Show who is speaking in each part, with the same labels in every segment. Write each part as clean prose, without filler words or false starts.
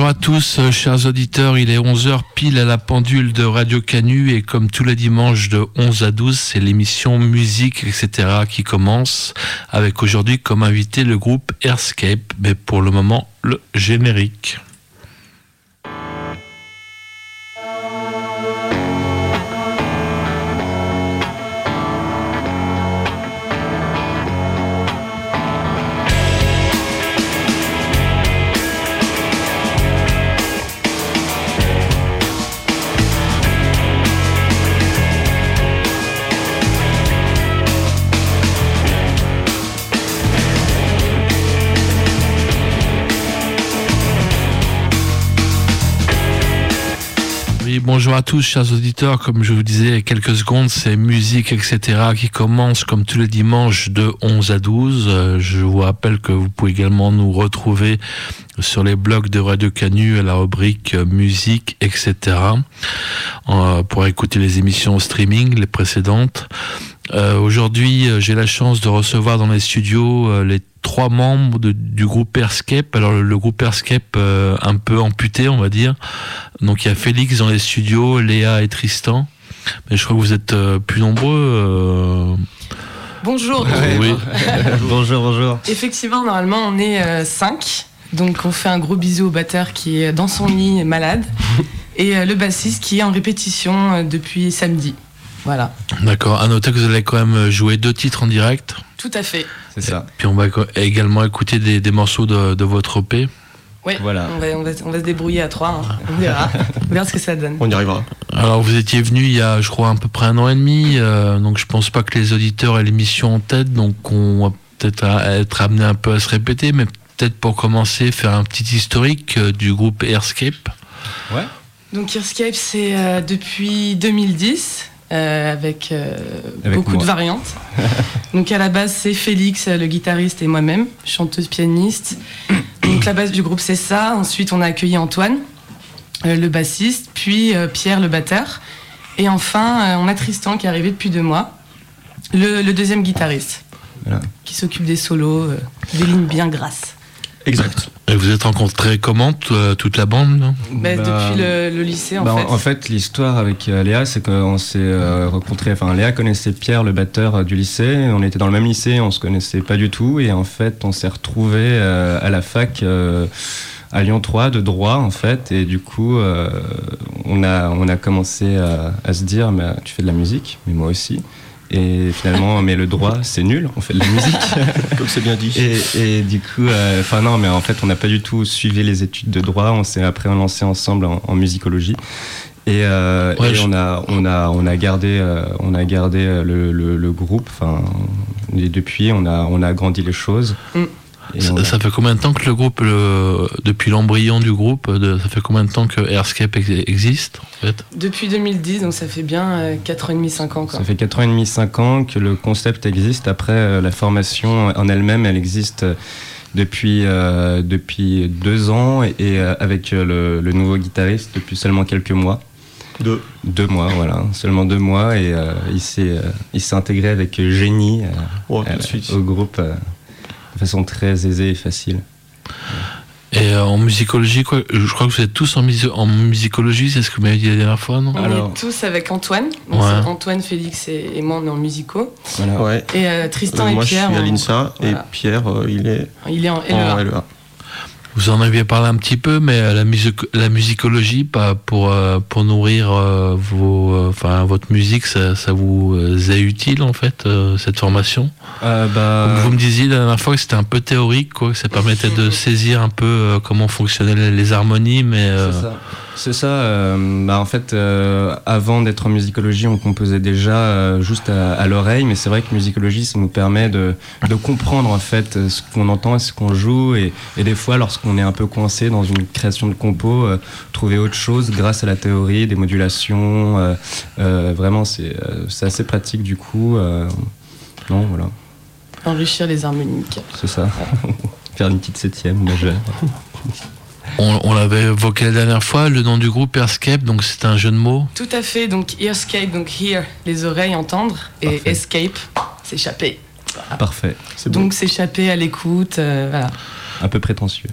Speaker 1: bonjour à tous, chers auditeurs, il est 11h pile à la pendule de Radio Canu et comme tous les dimanches de 11 à 12, c'est l'émission Musique, etc. qui commence avec aujourd'hui comme invité le groupe Airscape, mais pour le moment, le générique. Bonjour à tous, chers auditeurs. Comme je vous disais il y a quelques secondes, c'est Musique, etc. qui commence comme tous les dimanches de 11 à 12. Je vous rappelle que vous pouvez également nous retrouver sur les blogs de Radio Canu à la rubrique Musique, etc. Pour écouter les émissions en streaming, les précédentes. Aujourd'hui, j'ai la chance de recevoir dans les studios les 3 membres du groupe Airscape. Alors le groupe Airscape un peu amputé, on va dire. Donc il y a Félix dans les studios, Léa et Tristan. Mais je crois que vous êtes plus nombreux.
Speaker 2: Bonjour.
Speaker 1: Oui.
Speaker 3: Bonjour.
Speaker 2: Effectivement, normalement on est 5. Donc on fait un gros bisou au batteur qui est dans son lit malade. Et le bassiste qui est en répétition depuis samedi. Voilà. D'accord. À noter que vous allez quand même jouer 2 titres en direct. Tout à fait.
Speaker 3: C'est ça.
Speaker 1: Puis on va également écouter des morceaux de votre EP.
Speaker 2: Oui, voilà. On va se débrouiller à 3. Hein. On verra ce que ça donne.
Speaker 3: On y arrivera.
Speaker 1: Alors vous étiez venu il y a, je crois, à peu près 1 an et demi. Donc je pense pas que les auditeurs aient l'émission en tête. Donc on va peut-être être amené un peu à se répéter. Mais peut-être pour commencer, faire un petit historique du groupe Airscape.
Speaker 2: Ouais. Donc Airscape, c'est depuis 2010. Avec beaucoup de variantes. Donc à la base c'est Félix, le guitariste, et moi-même, chanteuse pianiste. Donc la base du groupe c'est ça. Ensuite on a accueilli Antoine, le bassiste, puis Pierre, le batteur. Et enfin on a Tristan qui est arrivé depuis 2 mois, le deuxième guitariste, voilà, qui s'occupe des solos, des lignes bien grasses.
Speaker 3: Exact.
Speaker 1: Et vous êtes rencontrés comment, toute la bande, non ?
Speaker 2: Depuis le lycée, en fait.
Speaker 3: En fait, l'histoire avec Léa, c'est qu'on s'est rencontrés... Enfin, Léa connaissait Pierre, le batteur du lycée. On était dans le même lycée, on se connaissait pas du tout. Et en fait, on s'est retrouvés à la fac à Lyon 3 de droit, en fait. Et du coup, on a commencé à se dire, mais tu fais de la musique, mais moi aussi. Et finalement, mais le droit, c'est nul, on fait de la musique.
Speaker 4: Comme c'est bien dit.
Speaker 3: Et du coup, non, mais en fait, on n'a pas du tout suivi les études de droit. On s'est après lancé ensemble en musicologie. Et on a gardé le groupe. Enfin, et depuis, on a agrandi les choses.
Speaker 1: Ça fait combien de temps que le groupe, depuis l'embryon du groupe, ça fait combien de temps que Airscape existe, en fait ?
Speaker 2: Depuis 2010, donc ça fait bien 4 ans et demi, 5 ans. Quoi.
Speaker 3: Ça fait 4 ans et demi, 5 ans que le concept existe. Après, la formation en elle-même, elle existe depuis 2 ans et avec le nouveau guitariste depuis seulement quelques mois. 2 mois, voilà. Seulement 2 mois et il s'est intégré avec génie au groupe. De façon très aisée et facile.
Speaker 1: Et en musicologie, je crois que vous êtes tous en musicologie, c'est ce que vous m'avez dit la dernière fois, non ?
Speaker 2: On est tous avec Antoine. Donc c'est Antoine, Félix et moi, on est en musico.
Speaker 3: Voilà.
Speaker 4: Ouais.
Speaker 2: Et Tristan et Pierre...
Speaker 4: Moi, je suis à l'INSA, et Pierre, il est en LEA.
Speaker 1: Vous en aviez parlé un petit peu, mais la musicologie, pas pour nourrir votre musique, ça vous est utile en fait, cette formation. Vous me disiez la dernière fois que c'était un peu théorique, quoi, que ça permettait de saisir un peu comment fonctionnaient les harmonies, mais.
Speaker 3: C'est ça. En fait, avant d'être en musicologie, on composait déjà juste à l'oreille, mais c'est vrai que musicologie, ça nous permet de comprendre en fait ce qu'on entend et ce qu'on joue, et des fois, lorsqu'on est un peu coincé dans une création de compo, trouver autre chose grâce à la théorie, des modulations. Vraiment, c'est assez pratique du coup. Voilà.
Speaker 2: Enrichir les harmoniques.
Speaker 3: C'est ça. Faire une petite 7e majeure.
Speaker 1: On l'avait évoqué la dernière fois, le nom du groupe Airscape, donc c'est un jeu de mots.
Speaker 2: Tout à fait, donc Airscape, donc hear, les oreilles, entendre, et
Speaker 3: parfait.
Speaker 2: Escape, s'échapper.
Speaker 3: Parfait,
Speaker 2: c'est bon. Donc s'échapper à l'écoute, voilà.
Speaker 3: un peu prétentieux.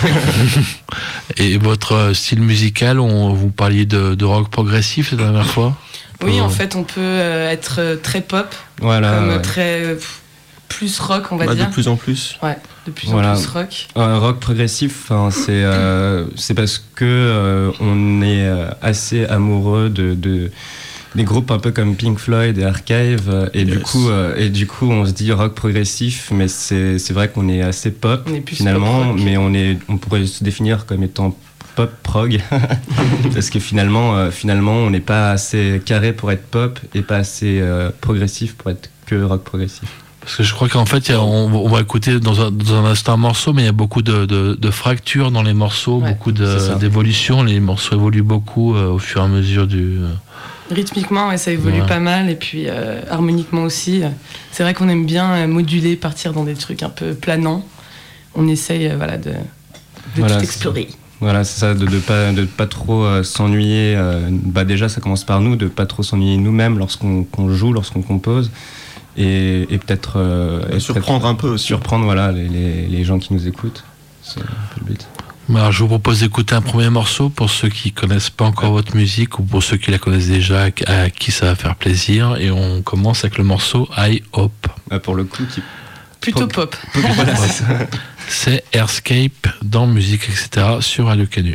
Speaker 1: Et votre style musical, vous parliez de rock progressif la dernière fois?
Speaker 2: Oui, en fait, on peut être très pop, très plus rock, on va dire.
Speaker 4: De plus en plus.
Speaker 2: Ouais, de plus en plus rock.
Speaker 3: Rock progressif, c'est parce que on est assez amoureux des groupes un peu comme Pink Floyd et Archive, et du coup on se dit rock progressif, mais c'est vrai qu'on est assez pop finalement, pop mais on pourrait se définir comme étant pop prog parce que finalement on n'est pas assez carré pour être pop et pas assez progressif pour être que rock progressif.
Speaker 1: Parce que je crois qu'en fait on va écouter dans un instant un morceau, mais il y a beaucoup de fractures dans les morceaux, beaucoup d'évolutions. Les morceaux évoluent beaucoup au fur et à mesure du
Speaker 2: rythmiquement, ça évolue pas mal, et puis harmoniquement aussi. C'est vrai qu'on aime bien moduler, partir dans des trucs un peu planants. On essaye de tout explorer.
Speaker 3: Voilà, c'est ça, de pas trop s'ennuyer. Déjà, ça commence par nous, de pas trop s'ennuyer nous-mêmes lorsqu'on joue, lorsqu'on compose. Et peut-être...
Speaker 4: surprendre un peu aussi.
Speaker 3: Surprendre les gens qui nous écoutent. C'est un peu le but.
Speaker 1: Alors, je vous propose d'écouter un premier morceau pour ceux qui connaissent pas encore votre musique ou pour ceux qui la connaissent déjà, à qui ça va faire plaisir. Et on commence avec le morceau I Hope.
Speaker 3: Pour le coup,
Speaker 2: plutôt pop.
Speaker 3: Voilà,
Speaker 1: c'est Airscape dans Musique, etc. sur Radio Canu.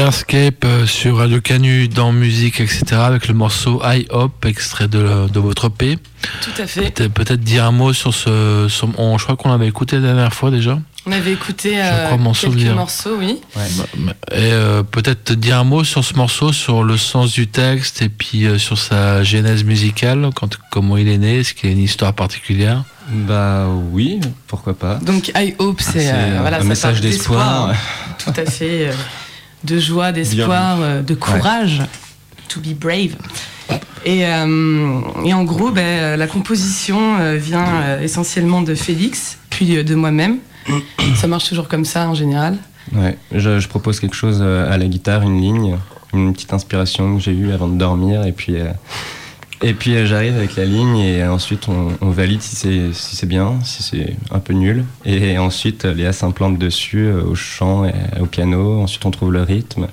Speaker 1: Airscape sur Radio Canu dans musique, etc. avec le morceau I Hope, extrait de votre EP.
Speaker 2: Tout à fait.
Speaker 1: Peut-être dire un mot sur je crois qu'on l'avait écouté la dernière fois déjà.
Speaker 2: On avait écouté quelques morceaux, oui.
Speaker 1: Ouais. Et peut-être dire un mot sur ce morceau, sur le sens du texte et puis sur sa genèse musicale, comment il est né, est-ce qu'il y a une histoire particulière?
Speaker 3: Bah oui, pourquoi pas.
Speaker 2: Donc I Hope, c'est
Speaker 3: un message d'espoir.
Speaker 2: Tout à fait, de joie, d'espoir, de courage. To be brave. Et en gros, la composition vient essentiellement de Félix, puis de moi-même. Ça marche toujours comme ça en général.
Speaker 3: Ouais, je propose quelque chose à la guitare, une ligne, une petite inspiration que j'ai eue avant de dormir, et puis j'arrive avec la ligne et ensuite on valide si c'est bien, si c'est un peu nul, et ensuite Léa s'implante dessus au chant et au piano. Ensuite on trouve le rythme,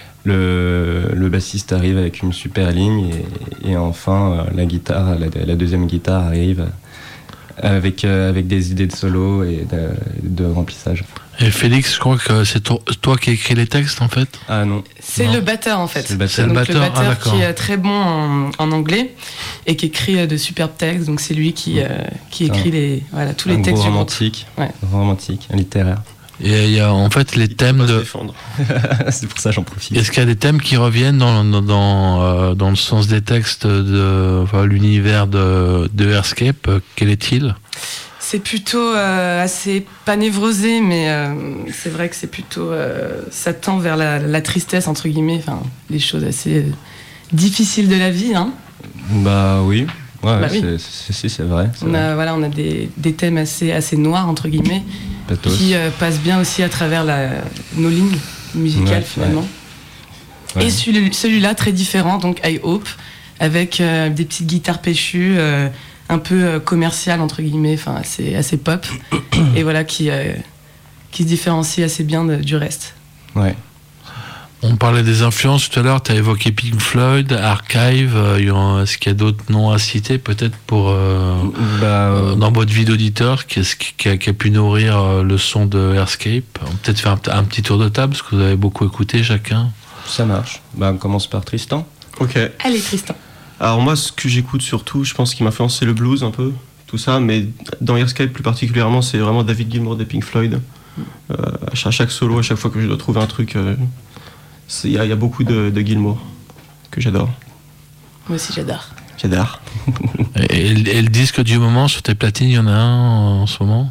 Speaker 3: le bassiste arrive avec une super ligne, et enfin la guitare, la deuxième guitare arrive avec des idées de solo et de remplissage.
Speaker 1: Et Félix, je crois que c'est toi qui écris les textes en fait.
Speaker 3: Ah non.
Speaker 2: C'est le batteur en fait.
Speaker 1: C'est le batteur
Speaker 2: qui est très bon en anglais et qui écrit de superbes textes. Donc c'est lui qui écrit tous les textes
Speaker 3: romantique, romantique, littéraire.
Speaker 1: Et il y a en fait les thèmes de.
Speaker 3: C'est pour ça j'en profite.
Speaker 1: Est-ce qu'il y a des thèmes qui reviennent dans le sens des textes de l'univers de Airscape? Quel est-il?
Speaker 2: C'est plutôt assez pas névrosé, mais c'est vrai que c'est plutôt ça tend vers la tristesse entre guillemets, enfin les choses assez difficiles de la vie, hein.
Speaker 3: Bah oui. Ouais, oui. C'est vrai.
Speaker 2: On a des thèmes assez noirs entre guillemets, qui passent bien aussi à travers nos lignes musicales finalement. Ouais. Et celui-là très différent, donc I Hope, avec des petites guitares péchues, un peu commercial entre guillemets, enfin assez pop, et voilà qui se différencie assez bien du reste.
Speaker 3: Ouais.
Speaker 1: On parlait des influences tout à l'heure, tu as évoqué Pink Floyd, Archive, est-ce qu'il y a d'autres noms à citer peut-être pour dans votre vie d'auditeur qui a pu nourrir le son de Airscape? On peut peut-être faire un petit tour de table parce que vous avez beaucoup écouté chacun.
Speaker 3: Ça marche. On commence par Tristan.
Speaker 4: Ok.
Speaker 2: Allez Tristan. Alors
Speaker 4: moi, ce que j'écoute surtout, je pense qu'il m'a influencé le blues un peu, tout ça, mais dans Airscape plus particulièrement, c'est vraiment David Gilmour des Pink Floyd. À chaque solo, à chaque fois que je dois trouver un truc, il y a beaucoup de Gilmour que j'adore.
Speaker 2: Moi aussi j'adore.
Speaker 4: J'adore.
Speaker 1: Et le disque du moment sur tes platines, il y en a un en ce moment?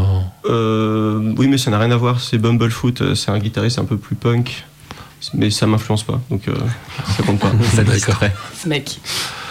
Speaker 4: Oui, mais ça n'a rien à voir, c'est Bumblefoot, c'est un guitariste un peu plus punk. Mais ça m'influence pas, donc ça compte pas.
Speaker 3: Ça distrait.
Speaker 2: Ce mec.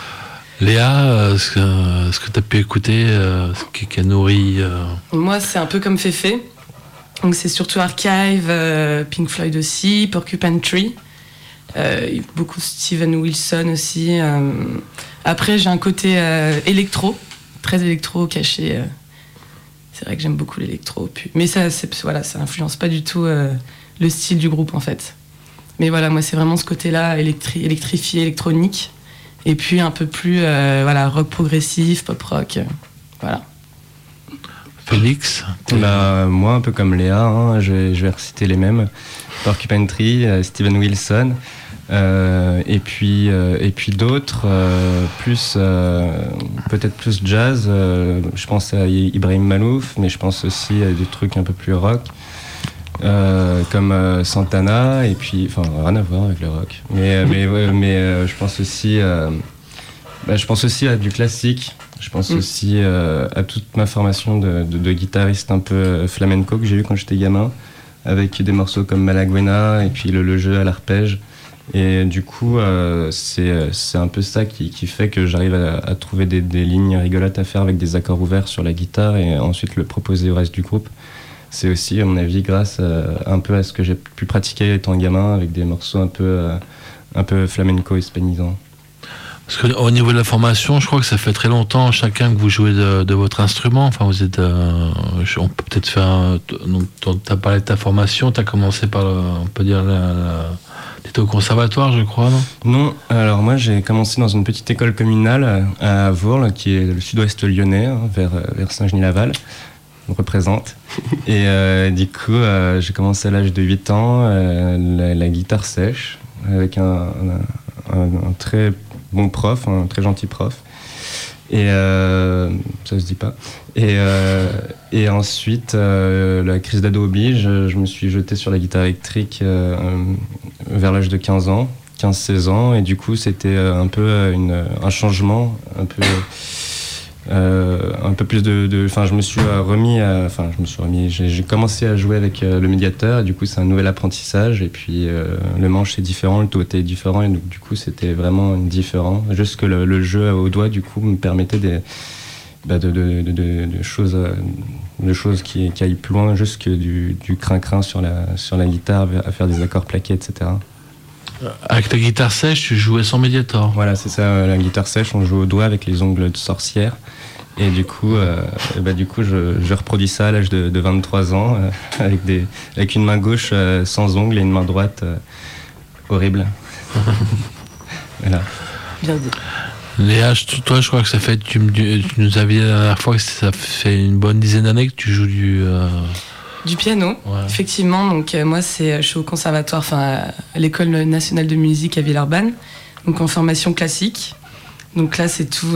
Speaker 1: Léa, ce que tu as pu écouter, ce qui a nourri...
Speaker 2: Moi, c'est un peu comme Féfé. Donc c'est surtout Archive, Pink Floyd aussi, Porcupine Tree. Beaucoup Steven Wilson aussi. Après, j'ai un côté électro, très électro, caché. C'est vrai que j'aime beaucoup l'électro. Mais ça influence pas du tout le style du groupe, en fait. Mais voilà, moi, c'est vraiment ce côté-là, électrifié, électronique. Et puis un peu plus rock progressif, pop rock. Voilà.
Speaker 1: Félix?
Speaker 3: Moi, un peu comme Léa, je vais reciter les mêmes. Porcupine Tree, Steven Wilson. Et puis d'autres, peut-être plus jazz. Je pense à Ibrahim Malouf, mais je pense aussi à des trucs un peu plus rock. Comme Santana, et puis rien à voir avec le rock, mais je pense aussi à du classique. Je pense aussi à toute ma formation de guitariste un peu flamenco que j'ai eu quand j'étais gamin, avec des morceaux comme Malaguena et puis le jeu à l'arpège. Et du coup c'est un peu ça qui fait que j'arrive à trouver des lignes rigolotes à faire avec des accords ouverts sur la guitare et ensuite le proposer au reste du groupe. C'est aussi, à mon avis, grâce un peu à ce que j'ai pu pratiquer étant gamin, avec des morceaux un peu flamenco hispanisants.
Speaker 1: Parce qu'au niveau de la formation, je crois que ça fait très longtemps chacun que vous jouez de votre instrument. Enfin, vous êtes, on peut peut-être faire. Donc, tu as parlé de ta formation, tu as commencé par, on peut dire, t'étais au conservatoire, je crois, non?
Speaker 3: Non, alors moi j'ai commencé dans une petite école communale à Vourles, qui est le sud-ouest lyonnais, vers Saint-Genis-Laval. on représente. Et du coup, j'ai commencé à l'âge de 8 ans, la guitare sèche, avec un très bon prof, un très gentil prof. Et ça se dit pas. Et ensuite, la crise d'ado oblige, je me suis jeté sur la guitare électrique vers l'âge de 15-16 ans. Et du coup, c'était un peu un changement, un peu plus de. Enfin, je me suis remis. J'ai commencé à jouer avec le médiateur. Et du coup, c'est un nouvel apprentissage. Et puis, le manche c'est différent, le touté est différent. Et donc, du coup, c'était vraiment différent. Juste que le jeu au doigt, du coup, me permettait de choses qui aillent plus loin, juste que du crin-crin sur la guitare, à faire des accords plaqués, etc.
Speaker 1: Avec la guitare sèche, tu jouais sans médiator.
Speaker 3: Voilà, c'est ça, la guitare sèche, on joue au doigt avec les ongles de sorcière. Et du coup, je reproduis ça à l'âge de 23 ans, avec une main gauche sans ongles et une main droite horrible. Voilà.
Speaker 2: Bien dit.
Speaker 1: Léa, toi, je crois que ça fait. Tu nous avais dit la dernière fois que ça fait une bonne dizaine d'années que tu joues
Speaker 2: du piano, ouais. Effectivement. Donc moi, je suis au conservatoire, à l'école nationale de musique à Villeurbanne, donc en formation classique. Donc là, c'est tout,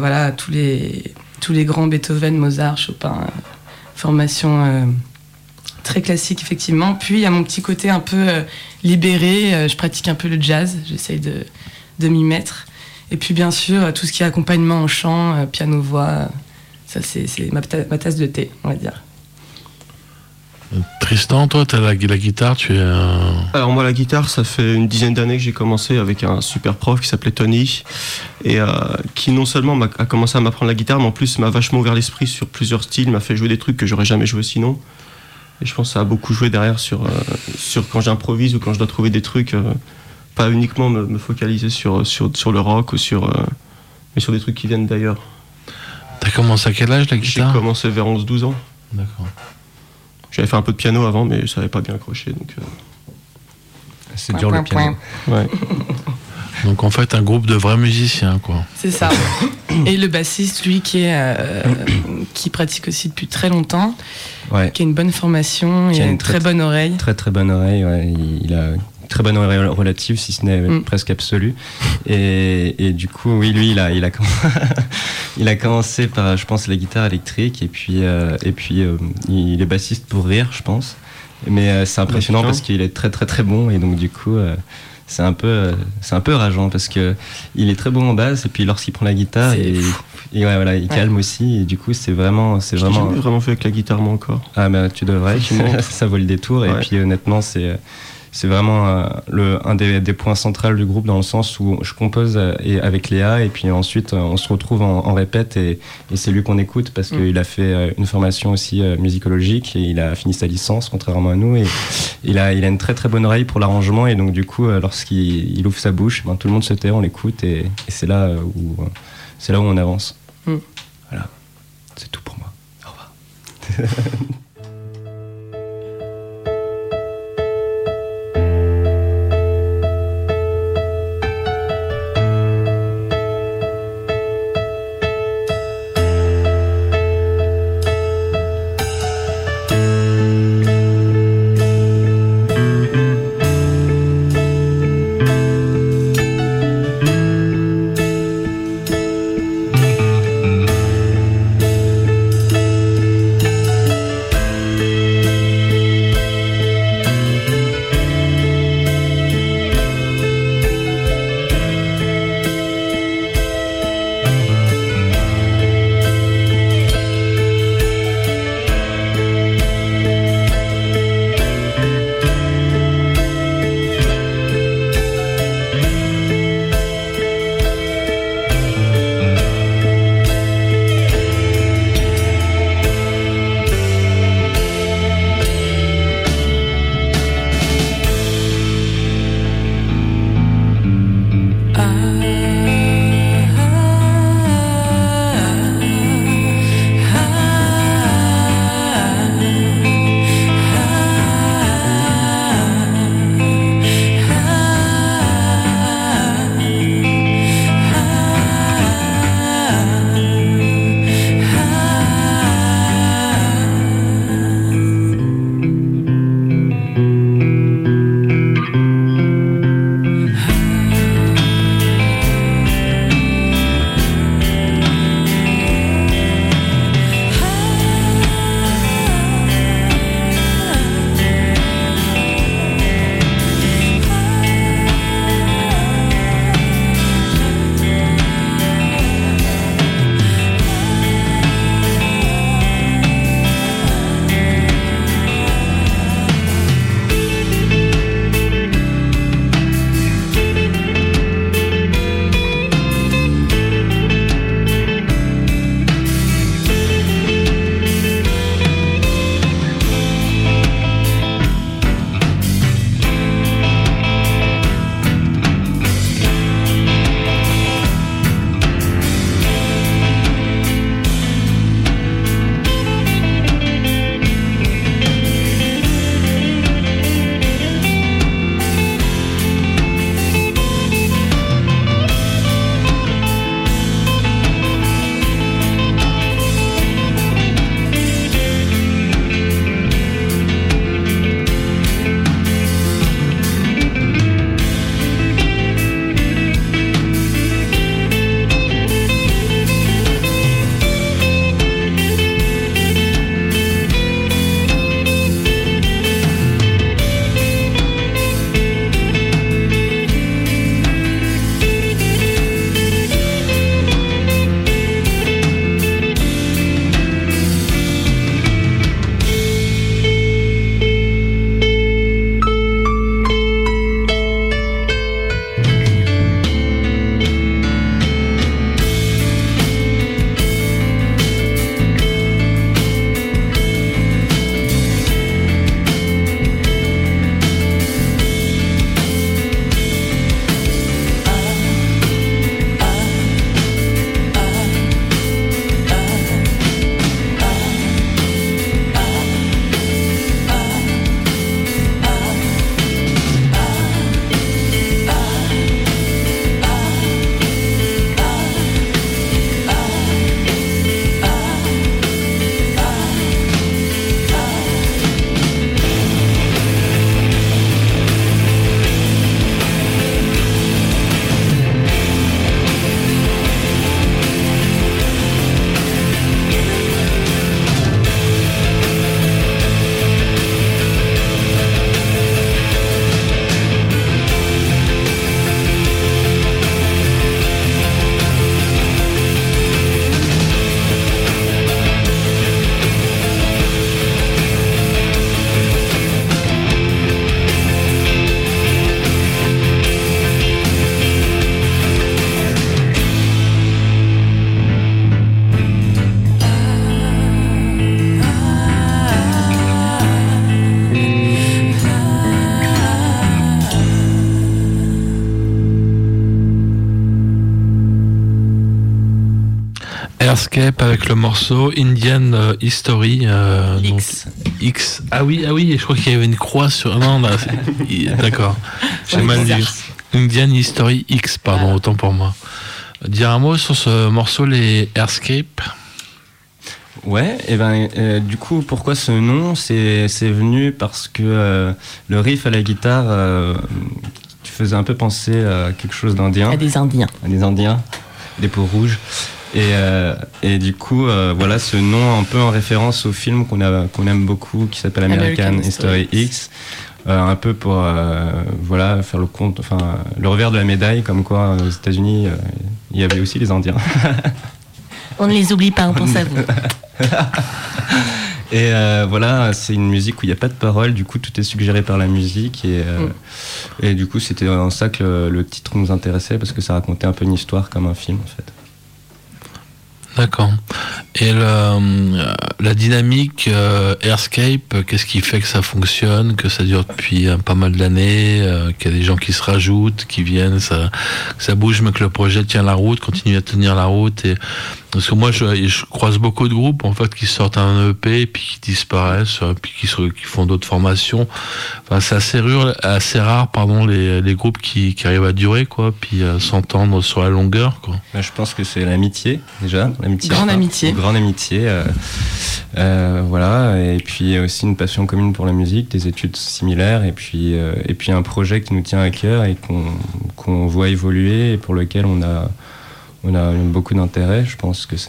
Speaker 2: tous les grands Beethoven, Mozart, Chopin, formation très classique effectivement. Puis il y a mon petit côté un peu libéré. Je pratique un peu le jazz. J'essaye de m'y mettre. Et puis bien sûr, tout ce qui est accompagnement en chant, piano-voix, ça c'est ma tasse de thé, on va dire.
Speaker 1: Tristan, toi, t'as la guitare, tu es...
Speaker 4: Alors moi, la guitare, ça fait une dizaine d'années que j'ai commencé avec un super prof qui s'appelait Tony, et qui non seulement a commencé à m'apprendre la guitare, mais en plus m'a vachement ouvert l'esprit sur plusieurs styles, m'a fait jouer des trucs que j'aurais jamais joué sinon. Et je pense que ça a beaucoup joué derrière sur quand j'improvise ou quand je dois trouver des trucs... pas uniquement me focaliser sur le rock ou mais sur des trucs qui viennent d'ailleurs.
Speaker 1: T'as commencé à quel âge la guitare ?
Speaker 4: J'ai commencé vers 11-12 ans.
Speaker 1: D'accord.
Speaker 4: J'avais fait un peu de piano avant, mais ça n'avait pas bien accroché. Donc,
Speaker 3: c'est dur le piano.
Speaker 4: Ouais.
Speaker 1: Donc en fait, un groupe de vrais musiciens, quoi.
Speaker 2: C'est ça. Et le bassiste, lui, qui pratique aussi depuis très longtemps,
Speaker 3: ouais.
Speaker 2: Qui a une bonne formation, il a une très bonne oreille.
Speaker 3: Très très bonne oreille, ouais. Il a une très bonne oreille relative, si ce n'est presque absolue. Et du coup, oui, lui, il a commencé par, je pense, la guitare électrique, et puis il est bassiste pour rire, je pense. Mais c'est impressionnant parce qu'il est très très très bon, et donc du coup... c'est un peu rageant parce que il est très bon en basse, et puis lorsqu'il prend la guitare il calme aussi, et du coup c'est vraiment
Speaker 4: j'ai jamais vraiment fait avec la guitare moi encore.
Speaker 3: Ah mais tu devrais. Ça vaut le détour, ouais. Et puis honnêtement c'est vraiment un des points centraux du groupe, dans le sens où je compose avec Léa, et puis ensuite on se retrouve en répète, et c'est lui qu'on écoute parce qu'il a fait une formation aussi musicologique, et il a fini sa licence contrairement à nous, et il a une très très bonne oreille pour l'arrangement, et donc du coup lorsqu'il ouvre sa bouche, tout le monde se tait, on l'écoute, et c'est là où on avance. Voilà, c'est tout pour moi. Au revoir.
Speaker 1: Airscape avec le morceau Indian History
Speaker 2: X.
Speaker 1: Donc, X. Ah oui, je crois qu'il y avait une croix sur. Non, là, d'accord. J'ai mal lu. Indian History X, pardon, autant pour moi. Dire un mot sur ce morceau, les Airscape.
Speaker 3: Ouais, et du coup, pourquoi ce nom ? C'est venu parce que le riff à la guitare faisait un peu penser à quelque chose d'indien.
Speaker 2: À des Indiens.
Speaker 3: Des peaux rouges. Et du coup, voilà ce nom un peu en référence au film qu'on aime beaucoup, qui s'appelle American History X. Un peu pour faire le revers de la médaille, comme quoi aux États-Unis, il y avait aussi les Indiens.
Speaker 2: On ne les oublie pas, on pense à vous.
Speaker 3: Et voilà, c'est une musique où il n'y a pas de paroles, du coup tout est suggéré par la musique et du coup c'était en ça que le titre nous intéressait, parce que ça racontait un peu une histoire comme un film en fait.
Speaker 1: D'accord. Et la dynamique Airscape, qu'est-ce qui fait que ça fonctionne, que ça dure depuis pas mal d'années, qu'il y a des gens qui se rajoutent, qui viennent, que ça bouge, mais que le projet tient la route, continue à tenir la route. Parce que moi, je croise beaucoup de groupes en fait qui sortent un EP, puis qui disparaissent, puis qui font d'autres formations. Enfin, c'est assez rare, les groupes qui arrivent à durer, quoi, puis s'entendre sur la longueur, quoi.
Speaker 3: Je pense que c'est l'amitié déjà.
Speaker 2: Grande amitié.
Speaker 3: Voilà, et puis aussi une passion commune pour la musique, des études similaires, et puis un projet qui nous tient à cœur et qu'on voit évoluer et pour lequel on a beaucoup d'intérêt. Je pense que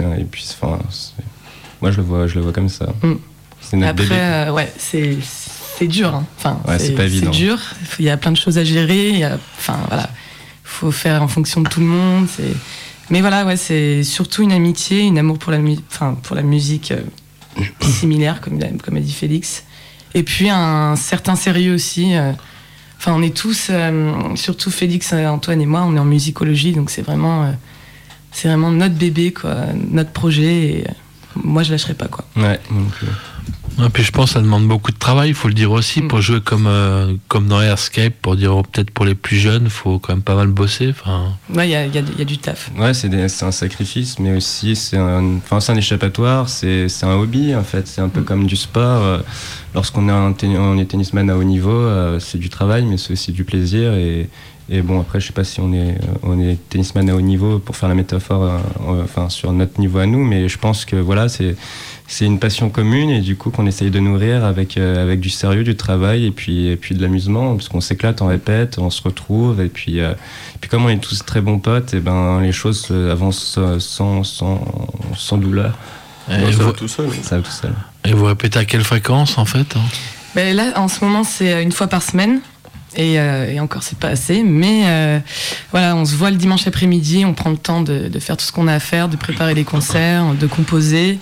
Speaker 3: moi je le vois comme ça. C'est notre
Speaker 2: Après,
Speaker 3: bébé.
Speaker 2: C'est dur. Hein. Enfin,
Speaker 3: c'est pas évident.
Speaker 2: C'est dur. Il y a plein de choses à gérer. Faut faire en fonction de tout le monde. Mais voilà, c'est surtout une amitié, un amour pour la musique similaire, comme a dit Félix. Et puis un certain sérieux aussi. On est tous, surtout Félix, Antoine et moi, on est en musicologie, donc c'est vraiment notre bébé, quoi, notre projet. Et moi, je lâcherai pas, quoi.
Speaker 3: Ouais, non plus.
Speaker 1: Et puis je pense que ça demande beaucoup de travail, il faut le dire aussi, pour jouer comme dans Airscape, peut-être pour les plus jeunes, il faut quand même pas mal bosser.
Speaker 2: Ouais, il y a du taf.
Speaker 3: Ouais, c'est un sacrifice, mais aussi c'est un échappatoire, c'est un hobby en fait, c'est un peu comme du sport. Lorsqu'on est tennisman à haut niveau, c'est du travail, mais c'est aussi du plaisir. Et bon, après, je sais pas si on est tennisman à haut niveau pour faire la métaphore, sur notre niveau à nous, mais je pense que voilà, c'est une passion commune et du coup qu'on essaye de nourrir avec du sérieux, du travail et puis de l'amusement, parce qu'on s'éclate, on répète, on se retrouve et puis comme on est tous très bons potes, et les choses avancent sans douleur.
Speaker 4: Ça va tout seul.
Speaker 3: Ça va tout seul.
Speaker 1: Et vous répétez à quelle fréquence en fait ?
Speaker 2: Là, en ce moment, c'est une fois par semaine. Et encore, c'est pas assez. Mais on se voit le dimanche après-midi, on prend le temps de faire tout ce qu'on a à faire, de préparer les concerts, de composer.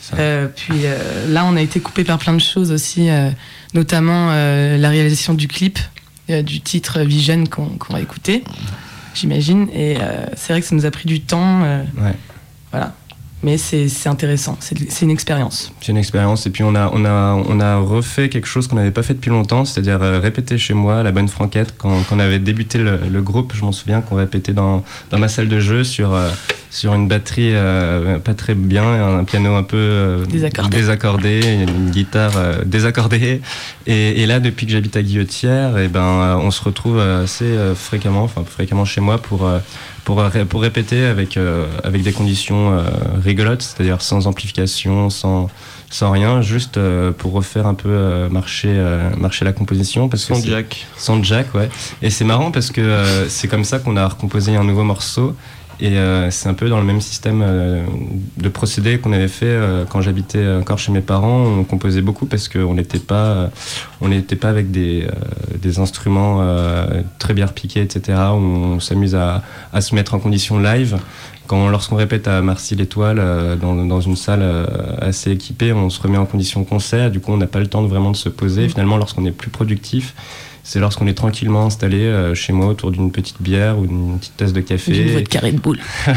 Speaker 2: Là, on a été coupé par plein de choses aussi, notamment la réalisation du clip, du titre Vision qu'on va écouter, j'imagine. Et c'est vrai que ça nous a pris du temps. Voilà. Mais c'est intéressant, c'est une expérience.
Speaker 3: C'est une expérience, et puis on a refait quelque chose qu'on n'avait pas fait depuis longtemps, c'est-à-dire répéter chez moi à la bonne franquette. Quand on avait débuté le groupe, je m'en souviens qu'on répétait dans ma salle de jeu sur une batterie pas très bien, un piano un peu désaccordé, une guitare désaccordée. Et là, depuis que j'habite à Guillotière, on se retrouve assez fréquemment chez moi pour répéter avec des conditions rigolotes, c'est-à-dire sans amplification, sans rien, juste pour refaire un peu marcher la composition. Sans jack, ouais. Et c'est marrant parce que c'est comme ça qu'on a recomposé un nouveau morceau. Et c'est un peu dans le même système de procédé qu'on avait fait quand j'habitais encore chez mes parents. On composait beaucoup parce qu'on n'était pas avec des instruments très bien repiqués, etc. On s'amuse à se mettre en condition live. Lorsqu'on répète à Marcy-l'Étoile dans une salle assez équipée, on se remet en condition concert. Du coup, on n'a pas le temps vraiment de se poser. Finalement, lorsqu'on est plus productif, c'est lorsqu'on est tranquillement installé chez moi autour d'une petite bière ou d'une petite tasse de café.
Speaker 2: D'une vodka Red Bull.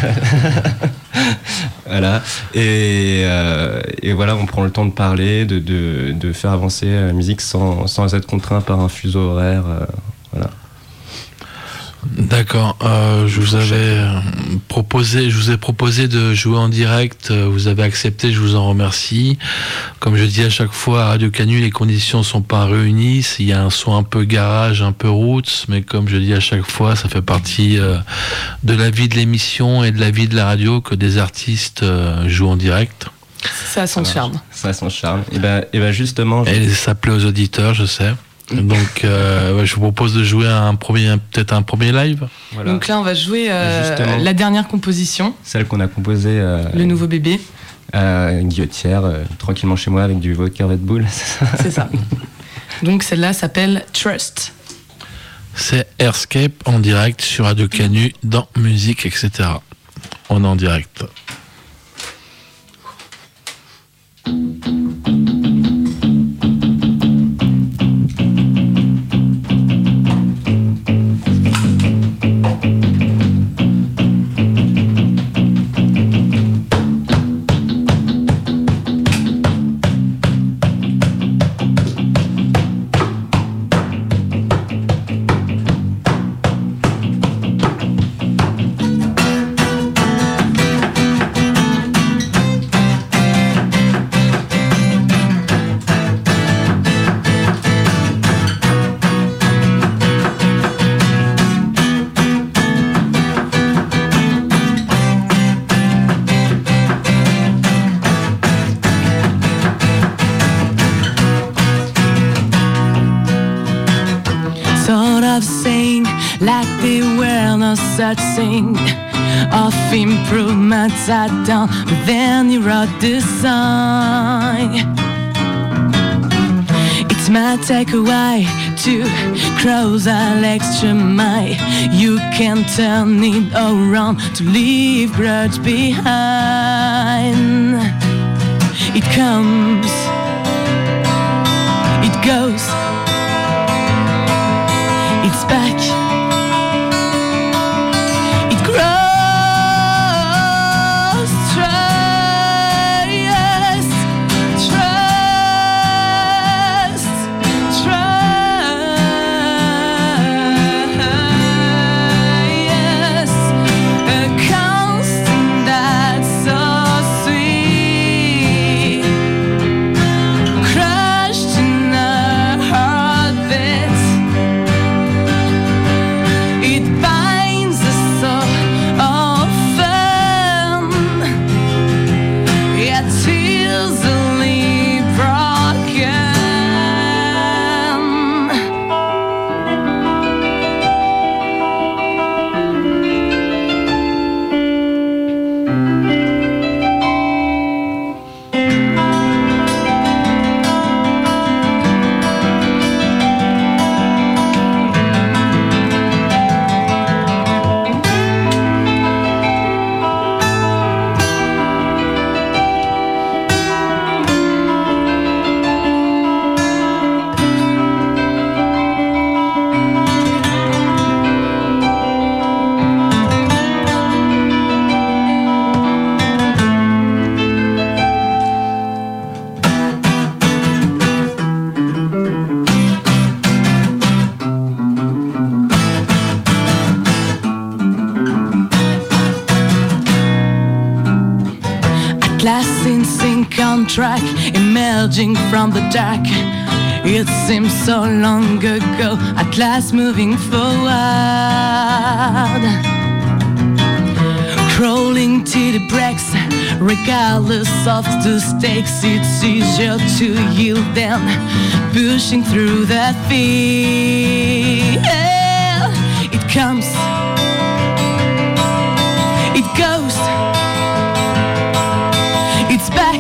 Speaker 3: Voilà. Et voilà, on prend le temps de parler, de faire avancer la musique sans être contraint par un fuseau horaire. Voilà.
Speaker 1: D'accord. Je vous ai proposé de jouer en direct. Vous avez accepté. Je vous en remercie. Comme je dis à chaque fois à Radio Canu, les conditions sont pas réunies. Il y a un son un peu garage, un peu roots, mais comme je dis à chaque fois, ça fait partie de la vie de l'émission et de la vie de la radio que des artistes jouent en direct.
Speaker 2: Ça a son charme.
Speaker 3: Ça a son charme. Et ben justement.
Speaker 1: Et ça plaît aux auditeurs, je sais. Donc, je vous propose de jouer peut-être un premier live.
Speaker 2: Voilà. Donc là, on va jouer la dernière composition.
Speaker 3: Celle qu'on a composée.
Speaker 2: Le nouveau bébé.
Speaker 3: Une guillotière, tranquillement chez moi avec du vodka Red Bull.
Speaker 2: C'est ça. Donc celle-là s'appelle Trust.
Speaker 1: C'est Airscape en direct sur Radio Canu dans musique, etc. On est en direct.
Speaker 2: Such thing of improvement sat down, but then he wrote this song. It's my takeaway to cross an extra mile. You can turn it around to leave grudge behind. It comes, it goes, it's back. Track emerging from the dark. It seems so long ago, at last moving forward. Crawling to the brakes, regardless of the stakes, it's easier to yield than pushing through the fear. It comes, it goes, it's back.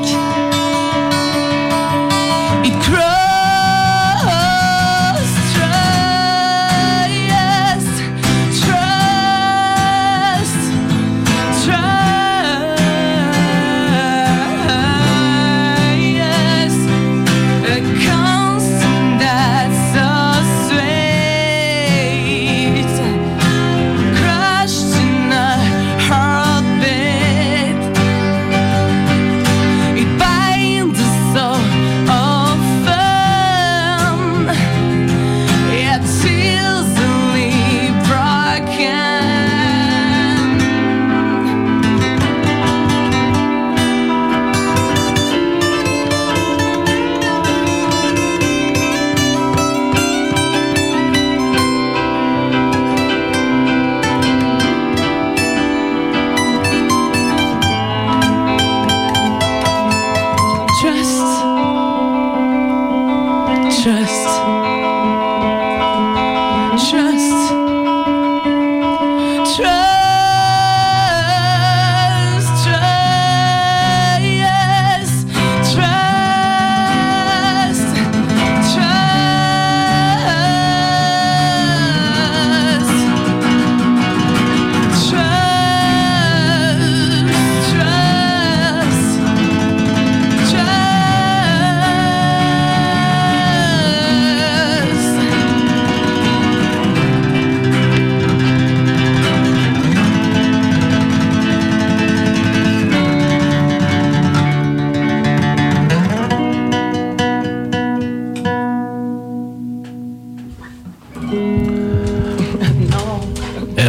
Speaker 2: It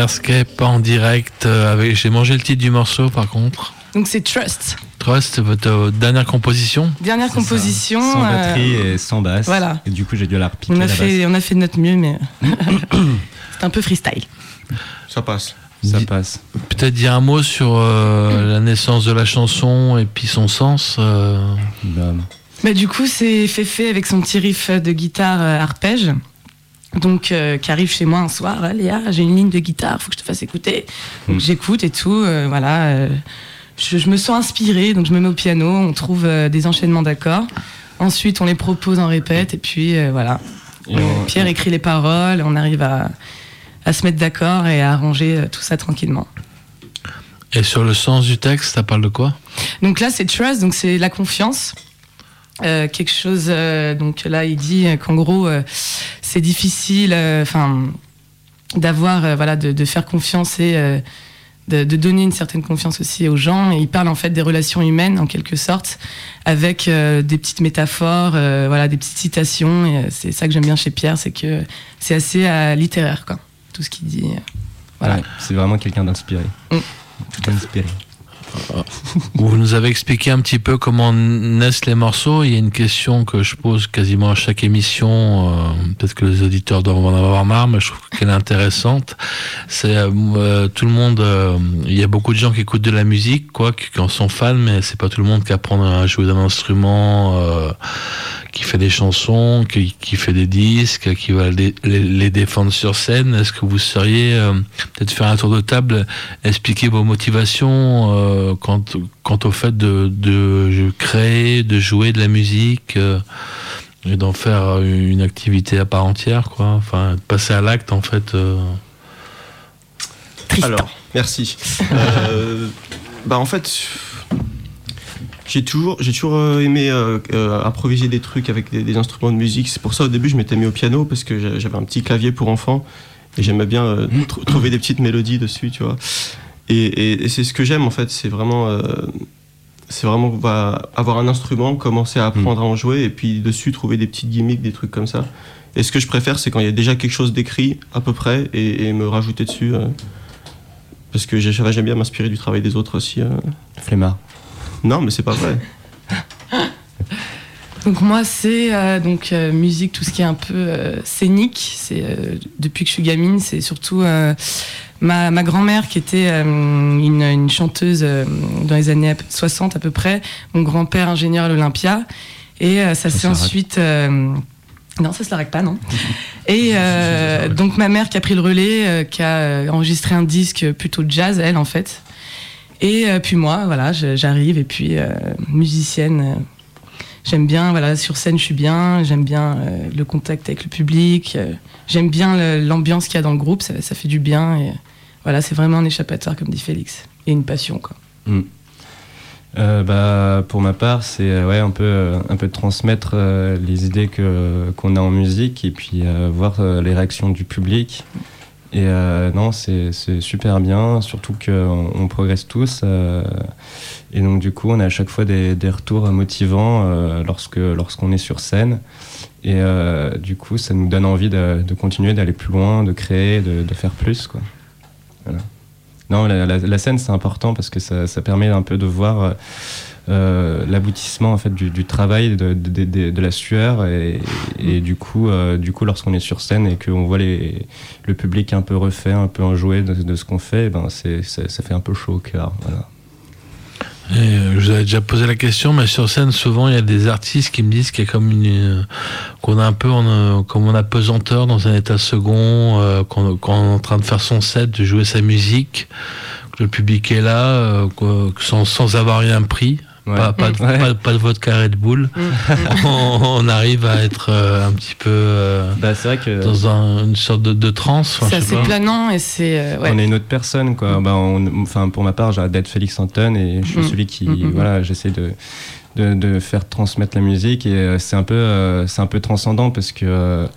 Speaker 1: Airscape en direct. J'ai mangé le titre du morceau par contre.
Speaker 2: Donc c'est Trust.
Speaker 1: Trust, votre dernière composition.
Speaker 2: Dernière composition.
Speaker 3: Sans batterie et sans basse.
Speaker 2: Voilà.
Speaker 3: Et du coup, j'ai dû la repiquer.
Speaker 2: On a fait de notre mieux, mais c'est un peu freestyle.
Speaker 4: Ça passe.
Speaker 3: Ça passe.
Speaker 1: Peut-être dire un mot sur la naissance de la chanson et puis son sens.
Speaker 2: Bah, du coup, c'est Féfé avec son petit riff de guitare arpège. Donc, qui arrive chez moi un soir. Léa, j'ai une ligne de guitare, faut que je te fasse écouter. Donc, j'écoute et tout. Voilà. Je me sens inspirée, donc je me mets au piano. On trouve des enchaînements d'accords. Ensuite, on les propose en répète. Et puis, voilà. Pierre écrit les paroles. On arrive à se mettre d'accord et à arranger tout ça tranquillement.
Speaker 1: Et sur le sens du texte, ça parle de quoi ?
Speaker 2: Donc là, c'est trust, donc c'est la confiance. Quelque chose, donc là, il dit qu'en gros, c'est difficile, d'avoir, de faire confiance et de donner une certaine confiance aussi aux gens. Et il parle en fait des relations humaines, en quelque sorte, avec des petites métaphores, des petites citations. Et c'est ça que j'aime bien chez Pierre, c'est que c'est assez littéraire, quoi. Tout ce qu'il dit. Voilà.
Speaker 3: Ouais, c'est vraiment quelqu'un d'inspiré. Inspiré.
Speaker 1: Vous nous avez expliqué un petit peu comment naissent les morceaux. Il y a une question que je pose quasiment à chaque émission. Peut-être que les auditeurs doivent en avoir marre, mais je trouve qu'elle est intéressante. C'est tout le monde. Il y a beaucoup de gens qui écoutent de la musique, qui en sont fans, mais c'est pas tout le monde qui apprend à jouer d'un instrument, qui fait des chansons, qui fait des disques, qui va les défendre sur scène. Est-ce que vous seriez peut-être faire un tour de table, expliquer vos motivations quant au fait de créer, de jouer de la musique et d'en faire une activité à part entière, quoi. Enfin, de passer à l'acte, en fait.
Speaker 4: Alors, merci. En fait, j'ai toujours aimé improviser des trucs avec des instruments de musique. C'est pour ça, au début, je m'étais mis au piano, parce que j'avais un petit clavier pour enfants, et j'aimais bien trouver des petites mélodies dessus, tu vois. Et c'est ce que j'aime, en fait, c'est vraiment avoir un instrument, commencer à apprendre à en jouer, et puis dessus trouver des petites gimmicks, des trucs comme ça. Et ce que je préfère, c'est quand il y a déjà quelque chose d'écrit à peu près, et me rajouter dessus, parce que j'aime bien m'inspirer du travail des autres aussi.
Speaker 3: Flemmard.
Speaker 4: Non, mais c'est pas vrai.
Speaker 2: Donc moi, c'est musique, tout ce qui est un peu scénique. C'est depuis que je suis gamine, c'est surtout ma grand-mère qui était une chanteuse dans les années 60 à peu près. Mon grand-père ingénieur à l'Olympia. Et ça s'est ensuite... non, ça se l'arrête pas, non. Et donc ma mère qui a pris le relais, qui a enregistré un disque plutôt jazz, elle, en fait. Et puis moi, voilà, j'arrive et puis musicienne... J'aime bien, sur scène, je suis bien. J'aime bien le contact avec le public. J'aime bien l'ambiance qu'il y a dans le groupe. Ça fait du bien. Et voilà, c'est vraiment un échappatoire, comme dit Félix. Et une passion, quoi.
Speaker 3: Pour ma part, c'est un peu de transmettre les idées qu'on a en musique et puis voir les réactions du public. Et non, c'est super bien, surtout qu'on progresse tous. Et donc du coup, on a à chaque fois des retours motivants lorsqu'on est sur scène. Et du coup, ça nous donne envie de continuer, d'aller plus loin, de créer, de faire plus, quoi. Voilà. Non, la scène, c'est important parce que ça permet un peu de voir l'aboutissement en fait du travail, de la sueur et du coup lorsqu'on est sur scène et qu'on voit le public un peu refait, un peu enjoué de ce qu'on fait, ça fait un peu chaud au cœur. Voilà.
Speaker 1: Et je vous avais déjà posé la question, mais sur scène, souvent, il y a des artistes qui me disent qu'il y a qu'on a un peu comme on a pesanteur dans un état second, qu'on est en train de faire son set, de jouer sa musique, que le public est là, sans avoir rien pris. Ouais. Pas de vodka Red Bull. On arrive à être un petit peu
Speaker 3: c'est vrai que
Speaker 1: dans une sorte de transe.
Speaker 2: C'est assez planant et c'est.
Speaker 3: On est une autre personne, quoi. Pour ma part, j'arrête d'être Félix Anton et je suis celui qui, j'essaie de faire transmettre la musique et c'est un peu transcendant parce que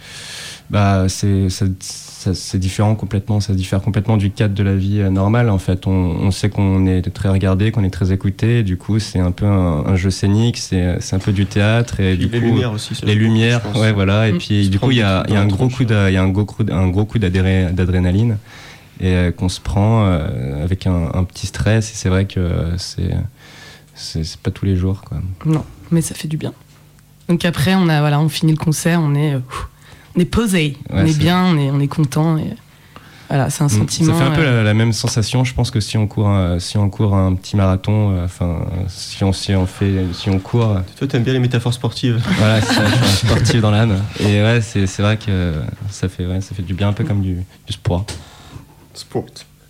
Speaker 3: c'est différent complètement, ça diffère complètement du cadre de la vie normale. En fait, on sait qu'on est très regardé, qu'on est très écouté. Et du coup, c'est un peu un jeu scénique, c'est un peu du théâtre et du coup
Speaker 4: lumières aussi.
Speaker 3: Les lumières, ouais, voilà. Et puis du coup, il y a un gros coup d'adrénaline. et qu'on se prend avec un petit stress. Et c'est vrai que c'est pas tous les jours, quoi.
Speaker 2: Non, mais ça fait du bien. Donc après, on finit le concert, on est posé, on est bien, on est content. Et voilà, c'est un sentiment.
Speaker 3: Ça fait un peu la même sensation, je pense, que si on court un petit marathon, si on court.
Speaker 4: Toi, t'aimes bien les métaphores sportives.
Speaker 3: Voilà, c'est ça, je suis un sportif dans l'âme. Et ouais, c'est vrai que ça fait du bien, un peu comme du sport.
Speaker 4: Sport.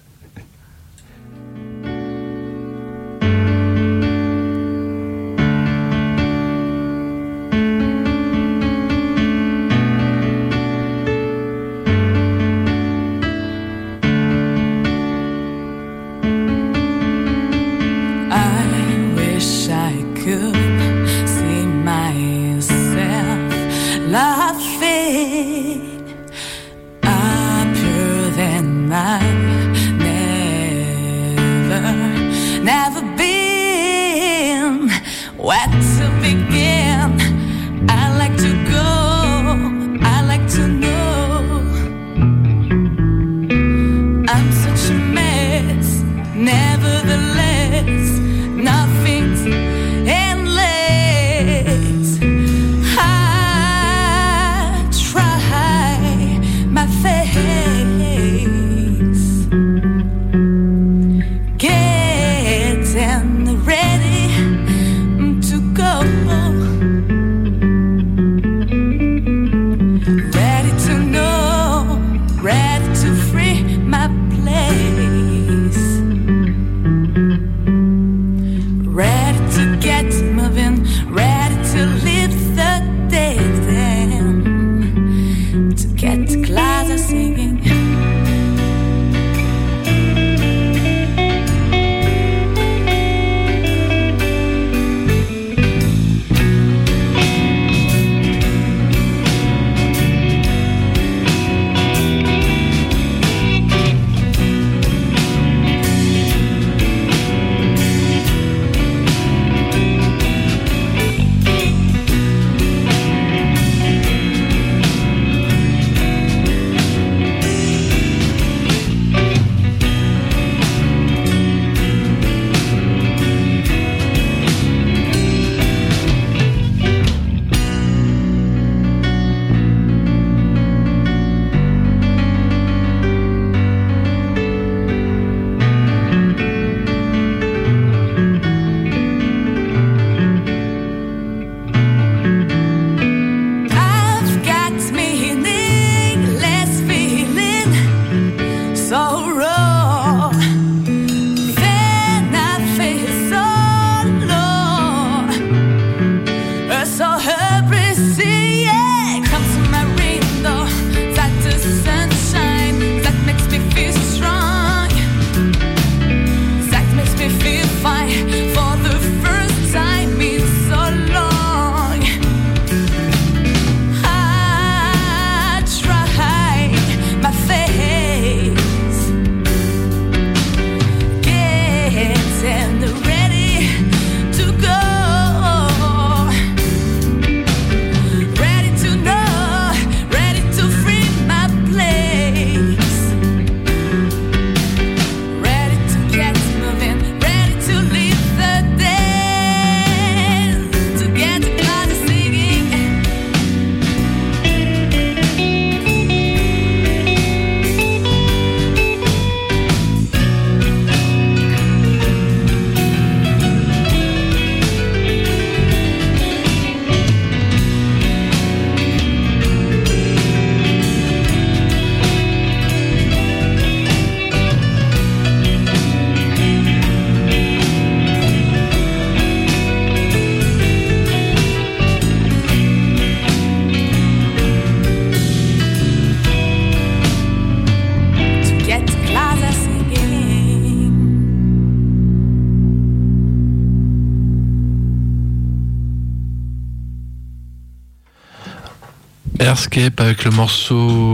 Speaker 1: Airscape avec le morceau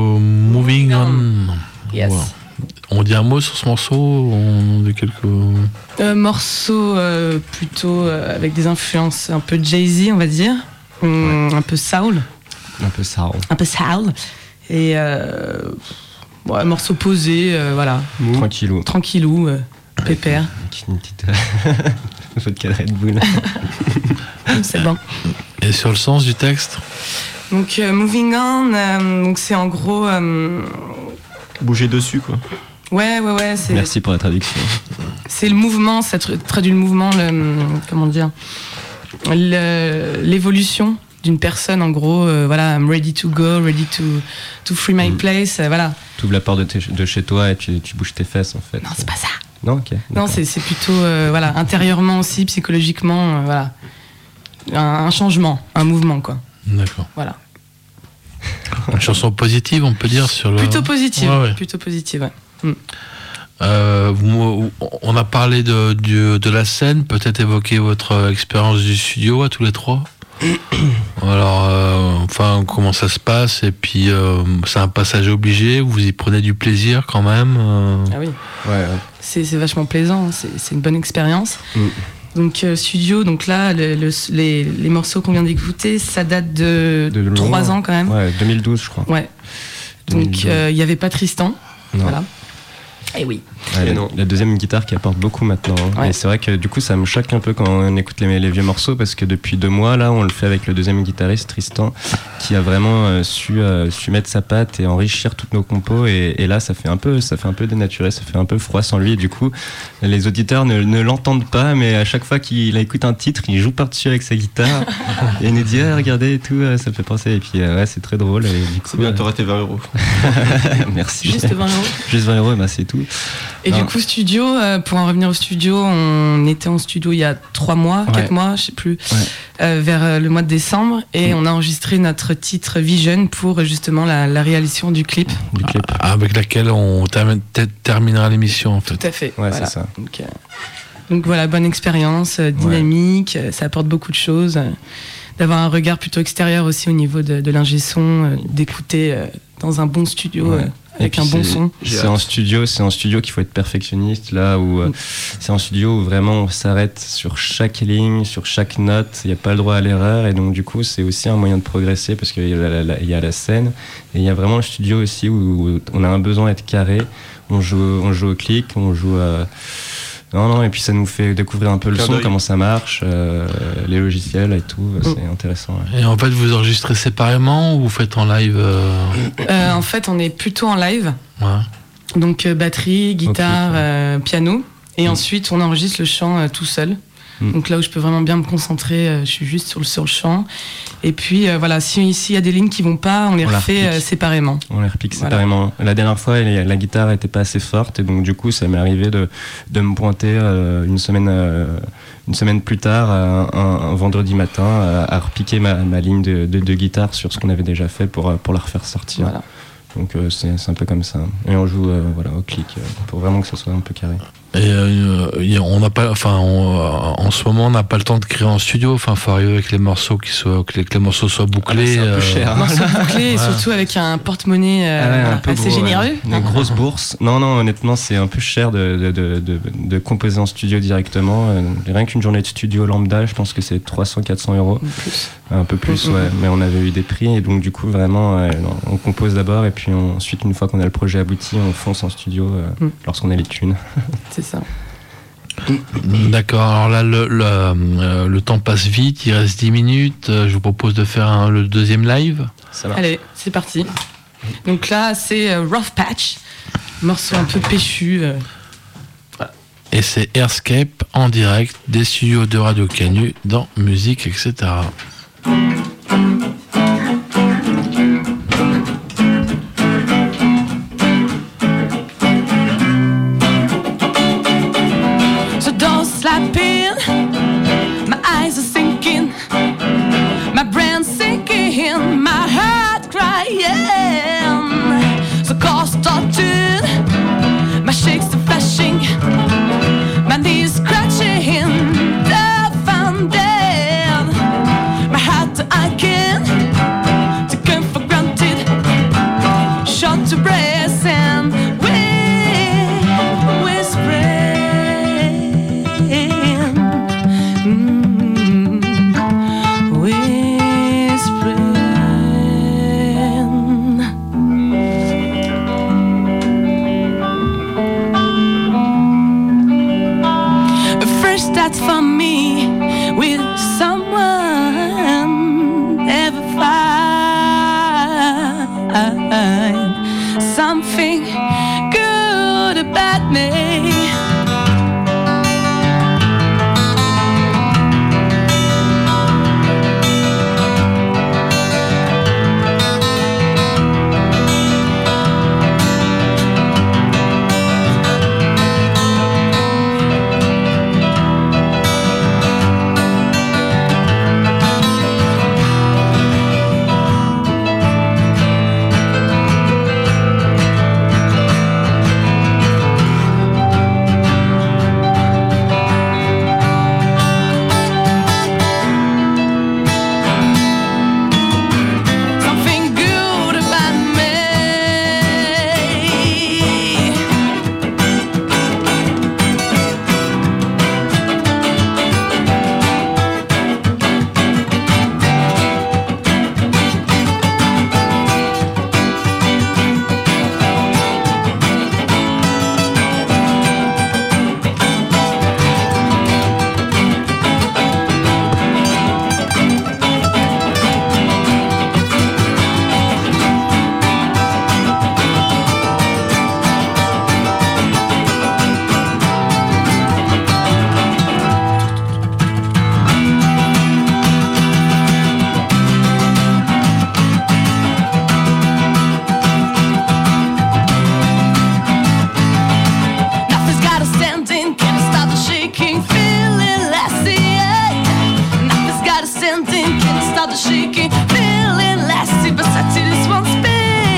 Speaker 1: Moving On.
Speaker 2: Yes.
Speaker 1: Wow. On dit un mot sur ce morceau, on dit quelques...
Speaker 2: Morceau plutôt avec des influences un peu Jay-Z, on va dire. Un peu soul.
Speaker 3: Un peu soul.
Speaker 2: Un peu soul. Et un morceau posé, voilà. Tranquillou, pépère.
Speaker 3: Une petite vodka Red Bull.
Speaker 2: C'est bon.
Speaker 1: Et sur le sens du texte?
Speaker 2: Donc Moving On, donc c'est en gros...
Speaker 4: Bouger dessus, quoi.
Speaker 2: Ouais.
Speaker 3: Merci pour la traduction.
Speaker 2: C'est le mouvement, ça traduit le mouvement, comment dire, l'évolution d'une personne, en gros, voilà, I'm ready to go, ready to free my place, voilà.
Speaker 3: Tu ouvres la porte de chez toi et tu bouges tes fesses, en fait.
Speaker 2: Non, c'est pas ça.
Speaker 3: Non, ok.
Speaker 2: Non, c'est plutôt, voilà, intérieurement aussi, psychologiquement, voilà. Un changement, un mouvement, quoi.
Speaker 1: D'accord.
Speaker 2: Voilà.
Speaker 1: Une chanson positive, on peut dire, sur le...
Speaker 2: Plutôt positive,
Speaker 1: ouais.
Speaker 2: Plutôt positive, ouais.
Speaker 1: On a parlé de la scène, peut-être évoquer votre expérience du studio à tous les trois. Alors, comment ça se passe, et puis c'est un passage obligé, vous y prenez du plaisir quand même
Speaker 2: Ah oui.
Speaker 3: Ouais.
Speaker 2: C'est vachement plaisant, c'est une bonne expérience. Donc studio, donc là les morceaux qu'on vient d'écouter, ça date de 3 ans quand même.
Speaker 3: Ouais, 2012 je crois.
Speaker 2: Ouais. Donc il n'y avait pas Tristan.
Speaker 3: Non.
Speaker 2: Voilà. Et oui.
Speaker 3: Ouais, la deuxième guitare qui apporte beaucoup maintenant.
Speaker 2: Ouais.
Speaker 3: Et c'est vrai que du coup ça me choque un peu quand on écoute les vieux morceaux, parce que depuis 2 mois là on le fait avec le deuxième guitariste Tristan, qui a vraiment su mettre sa patte et enrichir toutes nos compos, et là ça fait un peu dénaturé, ça fait un peu froid sans lui, et du coup les auditeurs ne l'entendent pas, mais à chaque fois qu'il écoute un titre il joue par-dessus avec sa guitare et il nous dit regardez et tout, ça me fait penser, et puis ouais, c'est très drôle, et du coup,
Speaker 4: c'est bien, t'auras tes 20 €.
Speaker 3: Merci.
Speaker 2: Juste 20 €.
Speaker 3: Juste 20 €, bah c'est tout.
Speaker 2: Et du coup, studio, pour en revenir au studio, on était en studio il y a 3 mois, 4 mois, je sais plus, vers le mois de décembre, et on a enregistré notre titre Vision pour justement la réalisation du clip.
Speaker 1: Avec laquelle on terminera l'émission, en fait.
Speaker 2: Tout à fait.
Speaker 3: Ouais,
Speaker 2: voilà.
Speaker 3: c'est ça.
Speaker 2: Donc voilà, bonne expérience, dynamique, ça apporte beaucoup de choses. D'avoir un regard plutôt extérieur aussi au niveau de l'ingé son, d'écouter dans un bon studio. Avec un bon son.
Speaker 3: C'est en studio qu'il faut être perfectionniste, là où c'est en studio où vraiment on s'arrête sur chaque ligne, sur chaque note, il n'y a pas le droit à l'erreur, et donc du coup c'est aussi un moyen de progresser, parce qu'il y a la scène, et il y a vraiment le studio aussi où on a un besoin d'être carré, on joue au clic, on joue Non, et puis ça nous fait découvrir un peu le son, comment ça marche, les logiciels et tout, c'est intéressant. Ouais.
Speaker 1: Et en fait, vous enregistrez séparément ou vous faites en live
Speaker 2: En fait, on est plutôt en live.
Speaker 1: Ouais.
Speaker 2: Donc batterie, guitare, piano. Et ensuite, on enregistre le chant tout seul. Donc là où je peux vraiment bien me concentrer, je suis juste sur le chant. Et puis voilà, s'il y a des lignes qui vont pas, on les refait séparément.
Speaker 3: On les repique séparément. La dernière fois, la guitare était pas assez forte, et donc du coup, ça m'est arrivé de me pointer une semaine plus tard, un vendredi matin, à repiquer ma ligne de guitare sur ce qu'on avait déjà fait pour la refaire sortir. Voilà. Donc c'est un peu comme ça. Et on joue au clic pour vraiment que ça soit un peu carré.
Speaker 1: Et on n'a pas, en ce moment, on n'a pas le temps de créer en studio. Enfin, faut arriver avec les morceaux que les morceaux soient bouclés.
Speaker 3: C'est un peu cher.
Speaker 2: Morceaux bouclés, et surtout avec un porte-monnaie assez généreux.
Speaker 3: Une grosse bourse. Non, honnêtement, c'est un peu cher de composer en studio directement. Rien qu'une journée de studio lambda, je pense que c'est 300-400 €. Un peu plus, ouais. Mais on avait eu des prix, et donc du coup, vraiment, on compose d'abord, et puis ensuite, une fois qu'on a le projet abouti, on fonce en studio lorsqu'on a les thunes.
Speaker 2: C'est ça.
Speaker 1: D'accord, alors là le temps passe vite, il reste 10 minutes, je vous propose de faire le deuxième live.
Speaker 3: Ça marche.
Speaker 2: Allez, c'est parti. Donc là c'est Rough Patch, morceau un peu péchu.
Speaker 1: Voilà. Et c'est Airscape en direct des studios de Radio Canu dans Musique, etc.
Speaker 2: My eyes are sinking, my brain's sinking, my heart crying. The cars started, my shakes are flashing, my knees scratching, up and down, my heart thinking, started shaking, feeling lasting, but Satiris won't speak.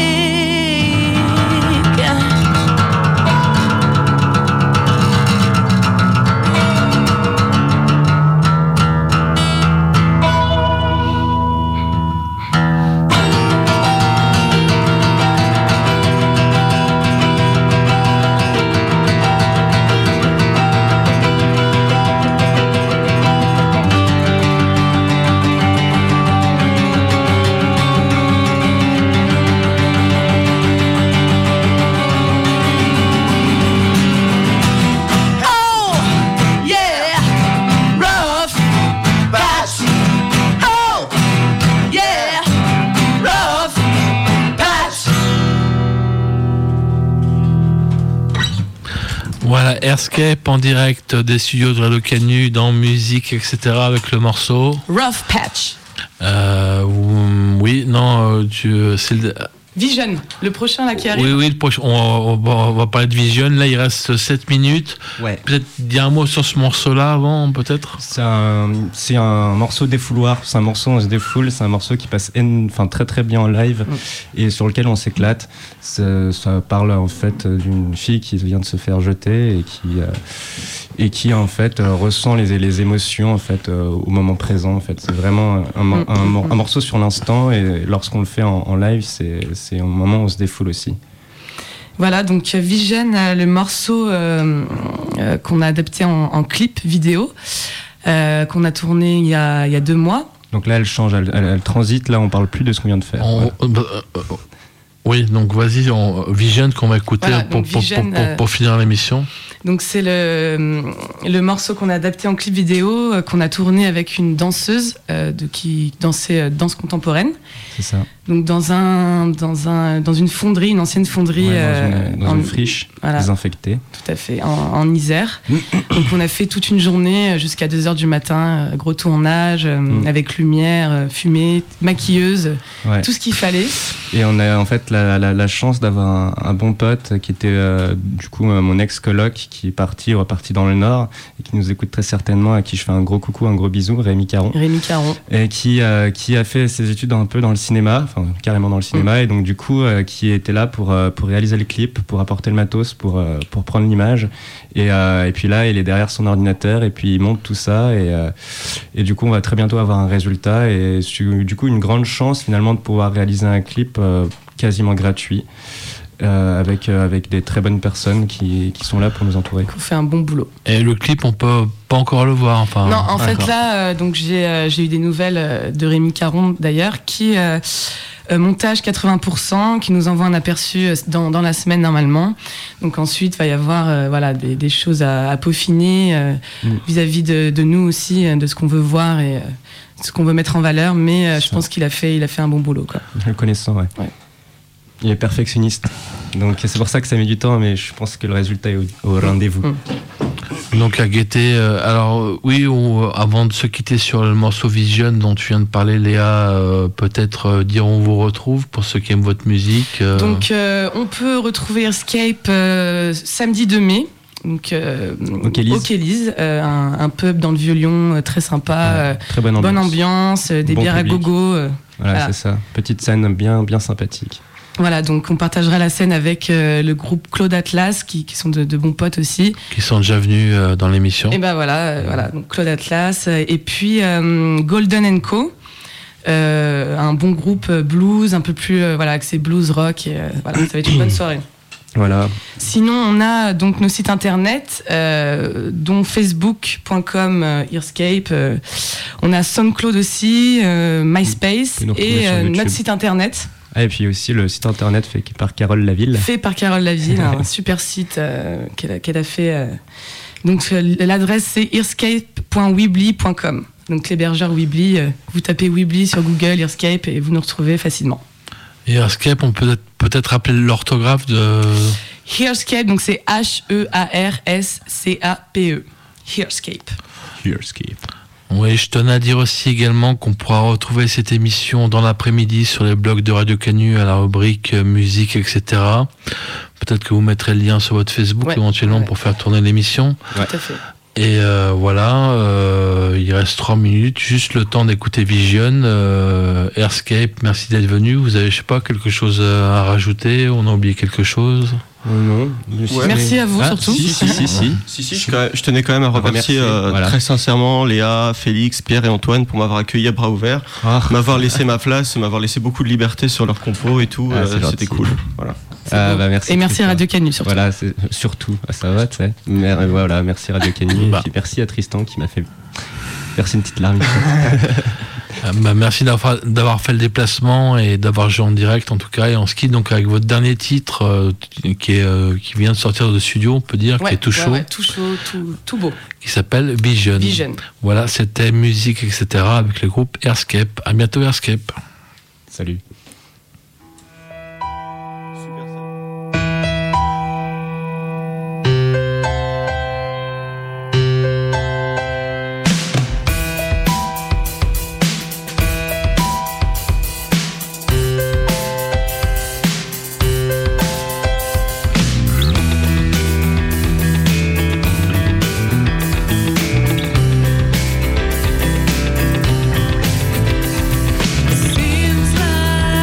Speaker 1: Voilà, Airscape en direct des studios de Radio Canu dans musique, etc. avec le morceau
Speaker 2: Rough Patch.
Speaker 1: Oui, non, c'est le...
Speaker 2: Vision, le prochain là qui arrive.
Speaker 1: Oui, le prochain. On va parler de Vision. Là, il reste 7 minutes.
Speaker 3: Ouais.
Speaker 1: Peut-être dire un mot sur ce morceau-là avant, peut-être.
Speaker 3: C'est un morceau défouloir. C'est un morceau où on se défoule. C'est un morceau qui passe très très bien en live et sur lequel on s'éclate. Ça parle en fait d'une fille qui vient de se faire jeter et qui en fait ressent les émotions en fait au moment présent. En fait, c'est vraiment un morceau sur l'instant et lorsqu'on le fait en live, c'est un moment où on se défoule aussi.
Speaker 2: Voilà, donc Vision, le morceau qu'on a adapté en clip vidéo, qu'on a tourné il y a 2 mois.
Speaker 3: Donc là, elle change, elle transite. Là, on parle plus de ce qu'on vient de faire.
Speaker 1: Oui, donc vas-y, Vision qu'on va écouter
Speaker 2: voilà,
Speaker 1: pour finir l'émission.
Speaker 2: Donc c'est le morceau qu'on a adapté en clip vidéo, qu'on a tourné avec une danseuse qui dansait danse contemporaine.
Speaker 3: C'est ça.
Speaker 2: Donc dans une fonderie, une ancienne fonderie,
Speaker 3: dans une friche, voilà, désinfectée.
Speaker 2: Tout à fait, en Isère. Donc on a fait toute une journée jusqu'à 2h du matin, gros tournage, avec lumière, fumée, maquilleuse, tout ce qu'il fallait.
Speaker 3: Et on a en fait la chance d'avoir un bon pote qui était du coup mon ex-coloc, qui est reparti dans le Nord et qui nous écoute très certainement, à qui je fais un gros coucou, un gros bisou, Rémi Caron. Et qui a fait ses études un peu dans le cinéma, enfin carrément dans le cinéma, et donc du coup qui était là pour réaliser le clip, pour apporter le matos, pour prendre l'image, et puis là il est derrière son ordinateur et puis il monte tout ça, et du coup on va très bientôt avoir un résultat, et du coup une grande chance finalement de pouvoir réaliser un clip quasiment gratuit. Avec des très bonnes personnes qui sont là pour nous entourer.
Speaker 2: On fait un bon boulot.
Speaker 1: Et le clip, on peut pas encore le voir. Enfin,
Speaker 2: non, en fait là, donc j'ai eu des nouvelles de Rémi Caron d'ailleurs, qui montage 80%, qui nous envoie un aperçu dans la semaine normalement. Donc ensuite, il va y avoir des choses à peaufiner vis-à-vis de nous aussi, de ce qu'on veut voir et ce qu'on veut mettre en valeur. Mais je pense qu'il a fait un bon boulot, quoi.
Speaker 3: Le connaissant, ouais. Il est perfectionniste, donc c'est pour ça que ça met du temps, mais je pense que le résultat est au rendez-vous.
Speaker 1: Donc à guetter. Alors oui, avant de se quitter sur le morceau Vision dont tu viens de parler, Léa, peut-être dire où on vous retrouve pour ceux qui aiment votre musique.
Speaker 2: Donc on peut retrouver Airscape samedi 2 mai. Donc au Kélis, un pub dans le Vieux-Lyon, très sympa,
Speaker 3: très bonne ambiance,
Speaker 2: des bières public. À gogo.
Speaker 3: Voilà, c'est ça, petite scène bien sympathique.
Speaker 2: Voilà, donc on partagera la scène avec le groupe Claude Atlas, qui sont de bons potes aussi.
Speaker 1: Qui sont déjà venus dans l'émission.
Speaker 2: Et ben voilà, donc Claude Atlas. Et puis Golden & Co, un bon groupe blues, un peu plus axé blues rock. Et, ça va être une bonne soirée.
Speaker 3: Voilà.
Speaker 2: Sinon, on a donc nos sites internet, dont facebook.com Airscape. On a SoundCloud aussi, MySpace et notre site internet.
Speaker 3: Ah, et puis aussi le site internet fait par Carole Laville.
Speaker 2: Fait par Carole Laville, un super site qu'elle a fait. Donc l'adresse c'est airscape.weebly.com. Donc l'hébergeur Weebly, vous tapez Weebly sur Google, Airscape, et vous nous retrouvez facilement.
Speaker 1: Et Airscape, on peut peut-être rappeler l'orthographe de...
Speaker 2: Airscape, donc c'est Hearscape. Airscape.
Speaker 1: Oui, je tenais à dire aussi également qu'on pourra retrouver cette émission dans l'après-midi sur les blogs de Radio Canu à la rubrique musique, etc. Peut-être que vous mettrez le lien sur votre Facebook éventuellement pour faire tourner l'émission.
Speaker 2: Tout à fait.
Speaker 1: Et voilà, il reste 3 minutes, juste le temps d'écouter Vision. Airscape, merci d'être venu. Vous avez, je sais pas, quelque chose à rajouter? On a oublié quelque chose?
Speaker 3: Non.
Speaker 2: Ouais. Merci à vous surtout.
Speaker 4: Si, je tenais quand même à remercier très sincèrement Léa, Félix, Pierre et Antoine pour m'avoir accueilli à bras ouverts, m'avoir laissé ma place, m'avoir laissé beaucoup de liberté sur leur compos et tout. C'était cool. Voilà.
Speaker 3: Merci.
Speaker 2: Et merci à Radio Canu surtout.
Speaker 3: Voilà, surtout. Ça va, tu sais. Voilà, merci Radio Canu. Et puis merci à Tristan qui m'a fait verser une petite larme.
Speaker 1: Merci d'avoir fait le déplacement et d'avoir joué en direct en tout cas, et en ski donc avec votre dernier titre qui vient de sortir de studio, on peut dire, qui est tout chaud,
Speaker 2: tout chaud, tout beau,
Speaker 1: qui s'appelle Vision. Voilà, c'était musique etc. avec le groupe Airscape. À bientôt Airscape.
Speaker 3: Salut.
Speaker 5: Seems like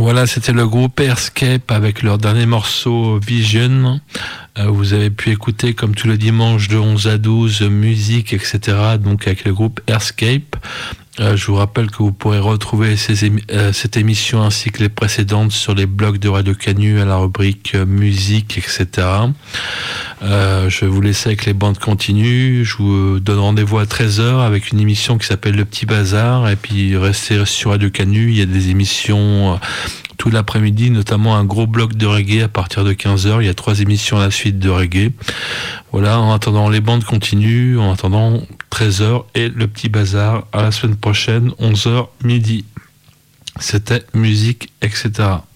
Speaker 1: Voilà, c'était le groupe Airscape avec leur dernier morceau Vision. Vous avez pu écouter, comme tous les dimanches de 11 à 12, musique, etc. Donc avec le groupe Airscape. Je vous rappelle que vous pourrez retrouver cette émission ainsi que les précédentes sur les blogs de Radio Canu à la rubrique musique, etc. Je vais vous laisser avec les bandes continues. Je vous donne rendez-vous à 13h avec une émission qui s'appelle Le Petit Bazar. Et puis restez sur Radio Canu, il y a des émissions tout l'après-midi, notamment un gros bloc de reggae à partir de 15h. Il y a 3 émissions à la suite de reggae. Voilà, en attendant les bandes continues, en attendant 13h et Le Petit Bazar à la semaine prochaine, 11h midi. C'était musique, etc.